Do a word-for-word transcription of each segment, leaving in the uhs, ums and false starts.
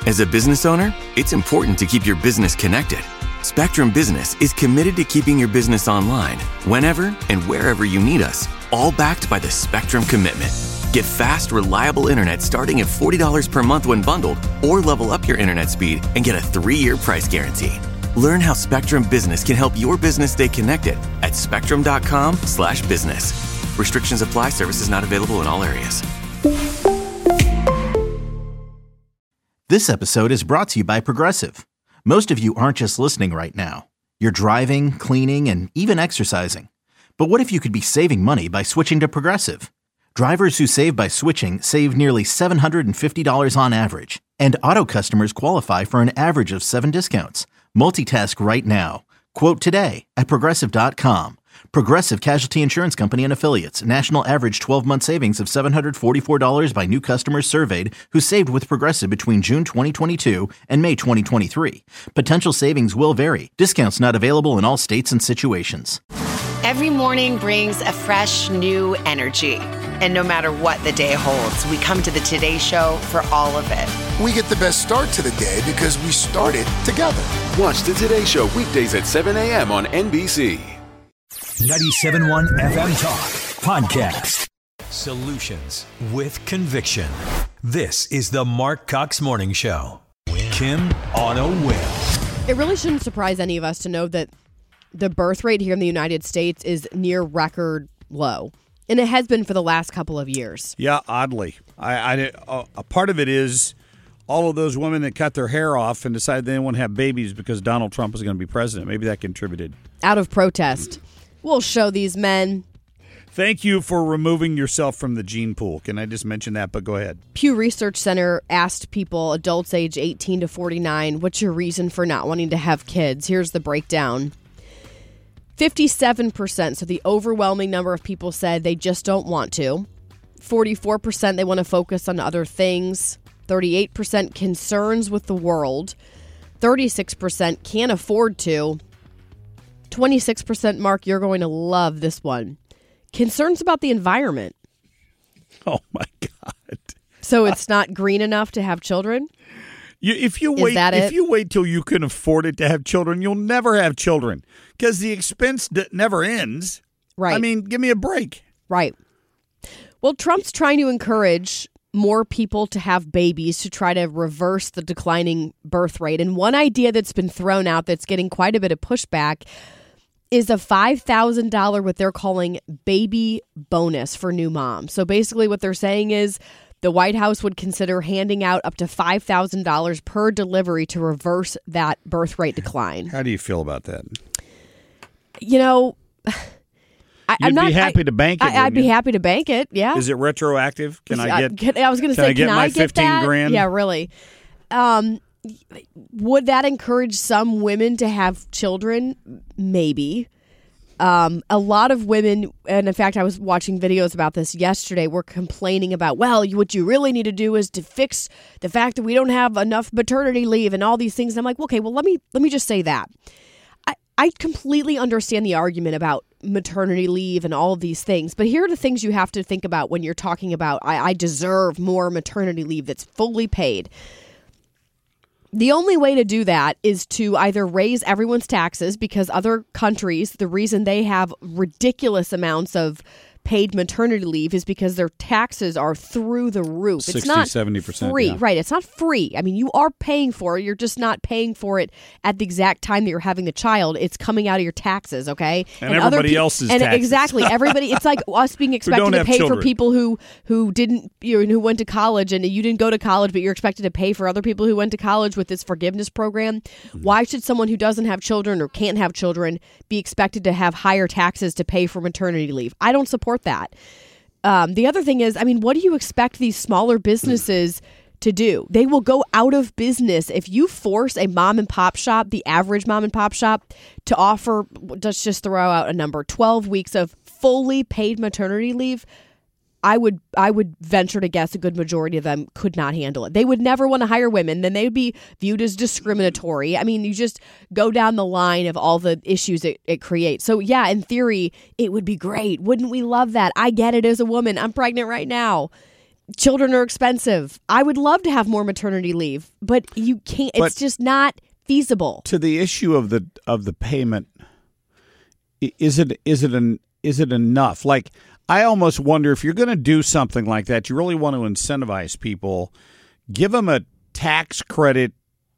As a business owner, it's important to keep your business connected. Spectrum Business is committed to keeping your business online whenever and wherever you need us, all backed by the Spectrum Commitment. Get fast, reliable internet starting at forty dollars per month when bundled, or level up your internet speed and get a three-year price guarantee. Learn how Spectrum Business can help your business stay connected at spectrum.com slash business. Restrictions apply. Services not available in all areas. This episode is brought to you by Progressive. Most of you aren't just listening right now. You're driving, cleaning, and even exercising. But what if you could be saving money by switching to Progressive? Drivers who save by switching save nearly seven hundred fifty dollars on average. And auto customers qualify for an average of seven discounts. Multitask right now. Quote today at progressive dot com. Progressive Casualty Insurance Company and Affiliates. National average twelve-month savings of seven hundred forty-four dollars by new customers surveyed who saved with Progressive between June twenty twenty-two and May twenty twenty-three. Potential savings will vary. Discounts not available in all states and situations. Every morning brings a fresh, new energy. And no matter what the day holds, we come to the Today Show for all of it. We get the best start to the day because we started together. Watch the Today Show weekdays at seven a.m. on N B C. ninety-seven point one F M Talk Podcast. Solutions with conviction. This is the Mark Cox Morning Show. Kim on a win. It really shouldn't surprise any of us to know that the birth rate here in the United States is near record low. And it has been for the last couple of years. Yeah, oddly. I, I, uh, a part of it is all of those women that cut their hair off and decided they didn't want to have babies because Donald Trump was going to be president. Maybe that contributed. Out of protest. We'll show these men. Thank you for removing yourself from the gene pool. Can I just mention that? But go ahead. Pew Research Center asked people, adults age eighteen to forty-nine, what's your reason for not wanting to have kids? Here's the breakdown. fifty-seven percent, so the overwhelming number of people said they just don't want to. forty-four percent they want to focus on other things. thirty-eight percent concerns with the world. thirty-six percent can't afford to. twenty-six percent, Mark, you're going to love this one. Concerns about the environment. Oh, my God. So it's not green enough to have children? You, if you Is wait, that if it? you wait till you can afford it to have children, you'll never have children because the expense d- never ends. Right. I mean, give me a break. Right. Well, Trump's trying to encourage more people to have babies to try to reverse the declining birth rate. And one idea that's been thrown out that's getting quite a bit of pushback is a five thousand dollars what they're calling baby bonus for new moms. So basically what they're saying is the White House would consider handing out up to five thousand dollars per delivery to reverse that birth rate decline. How do you feel about that? You know, I, You'd I'm not be happy I, to bank it. I, I'd be you? happy to bank it. Yeah. Is it retroactive? Can I get? Can, I was going to can say, I get can my I get fifteen that? grand? Yeah, really. Um, would that encourage some women to have children? Maybe. Um, a lot of women, and in fact, I was watching videos about this yesterday, were complaining about, well, what you really need to do is to fix the fact that we don't have enough maternity leave and all these things. And I'm like, okay, well, let me let me just say that. I, I completely understand the argument about maternity leave and all of these things. But here are the things you have to think about when you're talking about, I, I deserve more maternity leave that's fully paid. The only way to do that is to either raise everyone's taxes, because other countries, the reason they have ridiculous amounts of paid maternity leave is because their taxes are through the roof. sixty, it's not seventy percent, free. yeah. Right. It's not free. I mean, you are paying for it. You're just not paying for it at the exact time that you're having the child. It's coming out of your taxes, okay? And, and everybody pe- else's and taxes. Exactly. Everybody. It's like us being expected to have pay children. for people who who didn't, you know, who went to college, and you didn't go to college, but you're expected to pay for other people who went to college with this forgiveness program. Mm-hmm. Why should someone who doesn't have children or can't have children be expected to have higher taxes to pay for maternity leave? I don't support that. Um, the other thing is, I mean, what do you expect these smaller businesses to do? They will go out of business if you force a mom and pop shop, the average mom and pop shop, to offer, let's just throw out a number, twelve weeks of fully paid maternity leave. I would I would venture to guess a good majority of them could not handle it. They would never want to hire women. Then they would be viewed as discriminatory. I mean, you just go down the line of all the issues it, it creates. So yeah, in theory, it would be great. Wouldn't we love that? I get it as a woman. I'm pregnant right now. children are expensive. I would love to have more maternity leave, but you can't. It's But just not feasible. To the issue of the of the payment, i- is it is it an is it enough? Like, I almost wonder if you're going to do something like that, you really want to incentivize people, give them a tax credit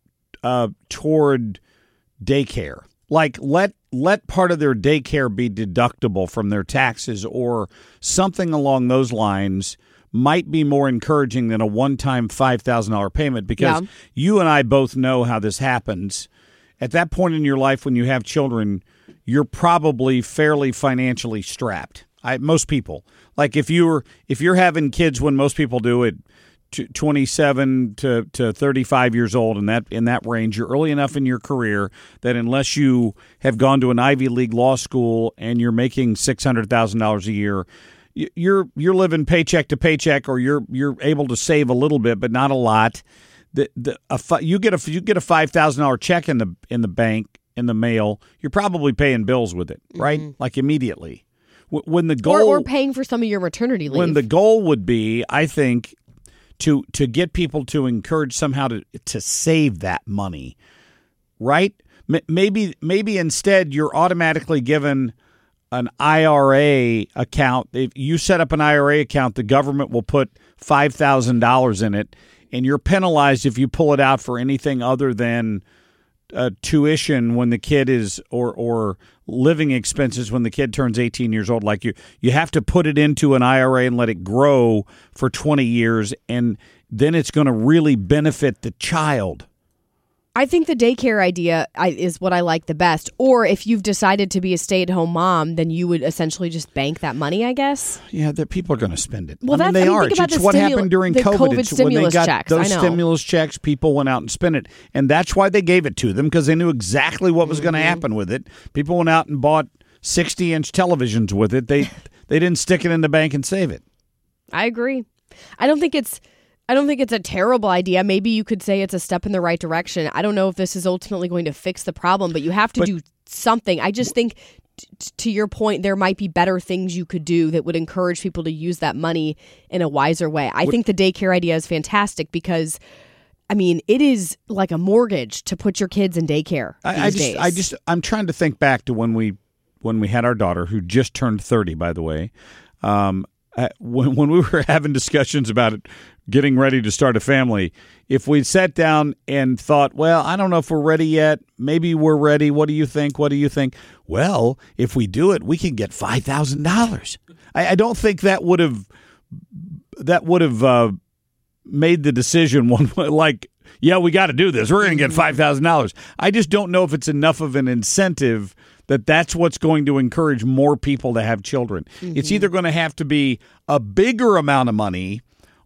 uh, toward daycare. Like, let let part of their daycare be deductible from their taxes, or something along those lines might be more encouraging than a one-time five thousand dollars payment, because Yeah. you and I both know how this happens. At that point in your life when you have children, you're probably fairly financially strapped. I, most people. Like, if you're if you're having kids when most people do it, twenty-seven to, to thirty-five years old, in that in that range, you're early enough in your career that unless you have gone to an Ivy League law school and you're making six hundred thousand dollars a year, you're you're living paycheck to paycheck, or you're you're able to save a little bit but not a lot. The the a, you get a you get a five thousand dollars check in the in the bank in the mail, you're probably paying bills with it, right? Mm-hmm. Like, immediately. When the goal or, or paying for some of your maternity leave. When the goal would be, I think, to to get people to encourage somehow to to save that money, right? M- maybe maybe instead you're automatically given an I R A account. If you set up an I R A account, the government will put five thousand dollars in it, and you're penalized if you pull it out for anything other than uh, tuition when the kid is, or or living expenses when the kid turns eighteen years old. Like, you, you have to put it into an I R A and let it grow for twenty years, and then it's going to really benefit the child. I think the daycare idea is what I like the best. Or if you've decided to be a stay-at-home mom, then you would essentially just bank that money, I guess. Yeah, that people are going to spend it. Well, I mean, that's, they I mean, are. think about it's the what stimul- happened during the COVID. COVID It's stimulus when they got checks. those I know. stimulus checks, people went out and spent it. And that's why they gave it to them, because they knew exactly what was mm-hmm. going to happen with it. People went out and bought sixty-inch televisions with it. They they didn't stick it in the bank and save it. I agree. I don't think it's I don't think it's a terrible idea. Maybe you could say it's a step in the right direction. I don't know if this is ultimately going to fix the problem, but you have to but, do something. I just think, t- to your point, there might be better things you could do that would encourage people to use that money in a wiser way. I what, think the daycare idea is fantastic because, I mean, it is like a mortgage to put your kids in daycare these I, I just, days. I just, I'm trying to think back to when we, when we had our daughter, who just turned thirty, by the way. Um, Uh, when, when we were having discussions about it, getting ready to start a family, if we sat down and thought, well, I don't know if we're ready yet, maybe we're ready, what do you think, what do you think? Well, if we do it, we can get five thousand dollars. I, I don't think that would have that would have uh, made the decision one like, yeah, we got to do this. We're going to get five thousand dollars. I just don't know if it's enough of an incentive that that's what's going to encourage more people to have children. Mm-hmm. It's either going to have to be a bigger amount of money,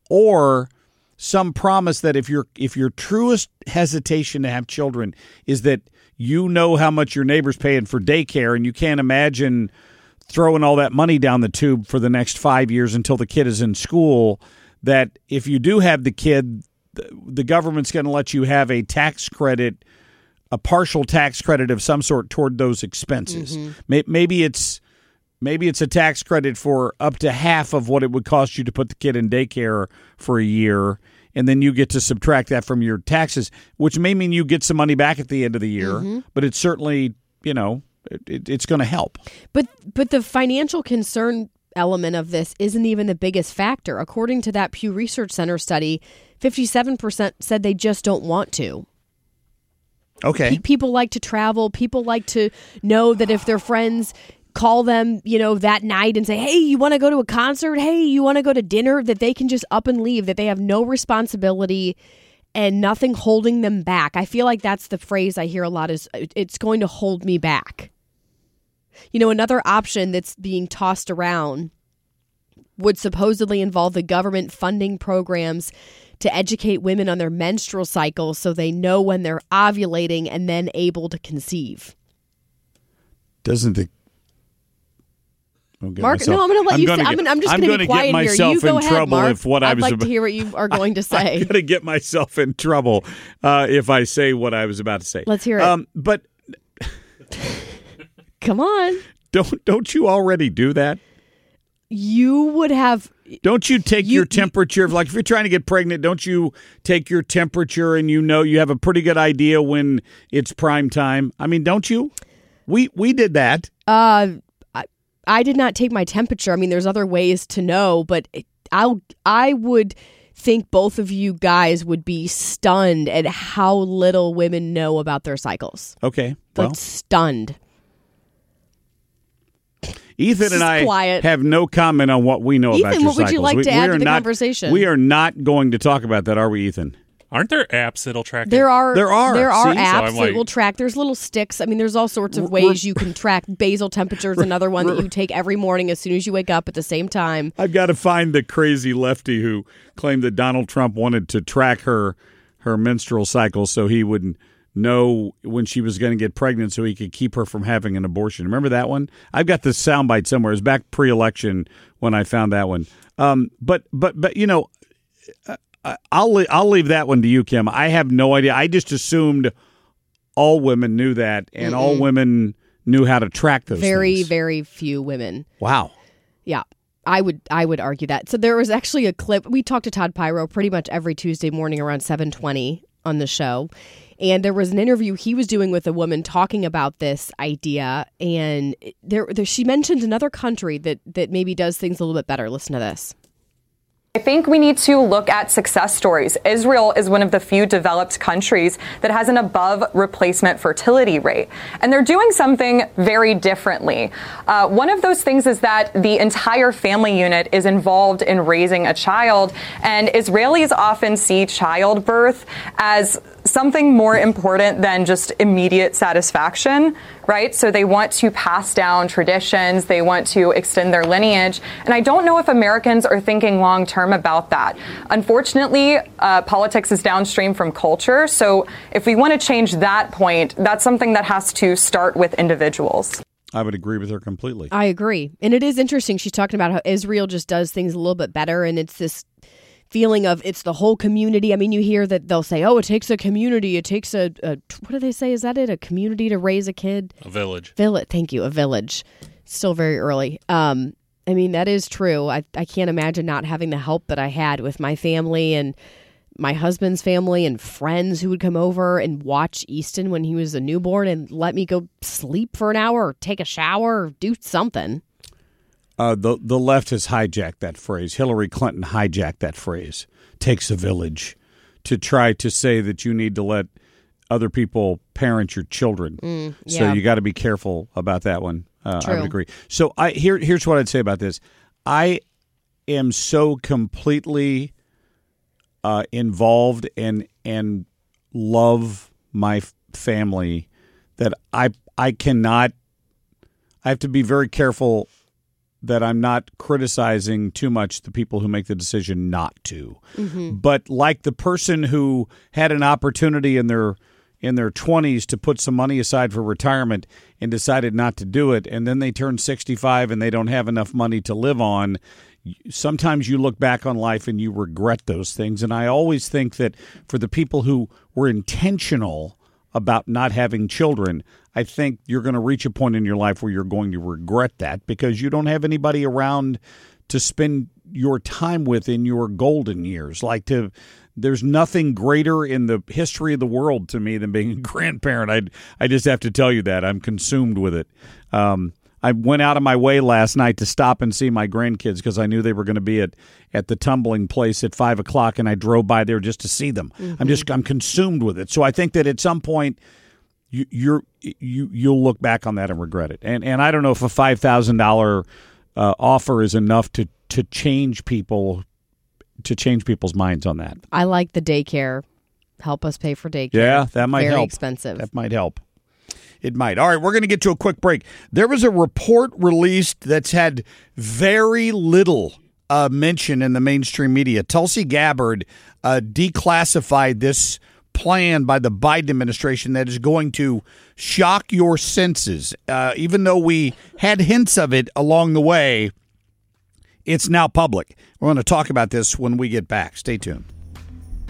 or some promise that if your if your truest hesitation to have children is that you know how much your neighbor's paying for daycare, and you can't imagine throwing all that money down the tube for the next five years until the kid is in school, that if you do have the kid, the government's going to let you have a tax credit, a partial tax credit of some sort toward those expenses. Mm-hmm. Maybe it's maybe it's a tax credit for up to half of what it would cost you to put the kid in daycare for a year, and then you get to subtract that from your taxes, which may mean you get some money back at the end of the year, mm-hmm. but it's certainly, you know, it, it, it's going to help. But but the financial concern element of this isn't even the biggest factor. According to that Pew Research Center study, fifty-seven percent said they just don't want to. Okay. Pe- people like to travel. People like to know that if their friends call them, you know, that night and say, hey, you want to go to a concert? Hey, you want to go to dinner? That they can just up and leave, that they have no responsibility and nothing holding them back. I feel like that's the phrase I hear a lot is, it's going to hold me back. You know, another option that's being tossed around would supposedly involve the government funding programs to educate women on their menstrual cycle so they know when they're ovulating and then able to conceive. Doesn't the Mark, myself, no, I'm going to let I'm you gonna say, get, I'm, I'm just I'm going to be quiet get here. You go in ahead, trouble Mark. if what I'd I was like about, to hear what you are going to say. I'm going to get myself in trouble uh, if I say what I was about to say. Let's hear it. Um, but come on. Don't don't you already do that? you would have. Don't you take you, your temperature? Like if you're trying to get pregnant, don't you take your temperature and you know you have a pretty good idea when it's prime time? I mean, don't you? We we did that. Uh, I, I did not take my temperature. I mean, there's other ways to know, but I'll I would think both of you guys would be stunned at how little women know about their cycles. Okay, like well. stunned. Ethan and I quiet. have no comment on what we know Ethan, about your what would you cycles. like we, to add we to the not, conversation? We are not going to talk about that, are we, Ethan? Aren't there apps that'll track it? There are there are there are See? apps so that like, will track. There's little sticks. I mean, there's all sorts of We're, ways you can track basal temperature. Is another one that you take every morning as soon as you wake up at the same time. I've got to find the crazy lefty who claimed that Donald Trump wanted to track her her menstrual cycle so he would know when she was going to get pregnant so he could keep her from having an abortion. Remember that one? I've got the soundbite somewhere. It was back pre-election when I found that one. Um, but but but you know. Uh, I'll I'll leave that one to you, Kim. I have no idea. I just assumed all women knew that, and Mm-mm. all women knew how to track those very, things. Very, very few women. Wow. Yeah, I would I would argue that. So there was actually a clip. We talked to Todd Pyro pretty much every Tuesday morning around seven twenty on the show, and there was an interview he was doing with a woman talking about this idea, and there, there she mentioned another country that that maybe does things a little bit better. Listen to this. I think we need to look at success stories. Israel is one of the few developed countries that has an above replacement fertility rate. And they're doing something very differently. Uh, one of those things is that the entire family unit is involved in raising a child. And Israelis often see childbirth as something more important than just immediate satisfaction, right? So they want to pass down traditions. They want to extend their lineage. And I don't know if Americans are thinking long term about that. Unfortunately, uh, politics is downstream from culture. So if we want to change that point, that's something that has to start with individuals. I would agree with her completely. I agree. And it is interesting. She's talking about how Israel just does things a little bit better. And it's this feeling of it's the whole community. I mean, you hear that they'll say, oh, it takes a community. It takes a, a what do they say? Is that it? A community to raise a kid? A village. Village. Thank you. A village. Still very early. Um, I mean, that is true. I, I can't imagine not having the help that I had with my family and my husband's family and friends who would come over and watch Easton when he was a newborn and let me go sleep for an hour or take a shower or do something. Uh, the the left has hijacked that phrase. Hillary Clinton hijacked that phrase. Takes a village to try to say that you need to let other people parent your children. Mm, yeah. So you got to be careful about that one. Uh, True. I would agree. So I here here's what I'd say about this. I am so completely uh, involved and and love my f- family that I I cannot. I have to be very careful that I'm not criticizing too much the people who make the decision not to. Mm-hmm. But like the person who had an opportunity in their in their twenties to put some money aside for retirement and decided not to do it, and then they turn sixty-five and they don't have enough money to live on, sometimes you look back on life and you regret those things. And I always think that for the people who were intentional about not having children, I think you're going to reach a point in your life where you're going to regret that because you don't have anybody around to spend your time with in your golden years. Like to, there's nothing greater in the history of the world to me than being a grandparent. I I just have to tell you that. I'm consumed with it. Um, I went out of my way last night to stop and see my grandkids because I knew they were going to be at, at the tumbling place at five o'clock, and I drove by there just to see them. Mm-hmm. I'm just I'm consumed with it. So I think that at some point you you're, you you'll look back on that and regret it. And and I don't know if a five thousand dollar uh, offer is enough to to change people to change people's minds on that. I like the daycare. Help us pay for daycare. Yeah, that might Very help. Very expensive. That might help. It might. All right, we're going to get to a quick break. There was a report released that's had very little uh, mention in the mainstream media. Tulsi Gabbard uh, declassified this plan by the Biden administration that is going to shock your senses. Uh, even though we had hints of it along the way, it's now public. We're going to talk about this when we get back. Stay tuned.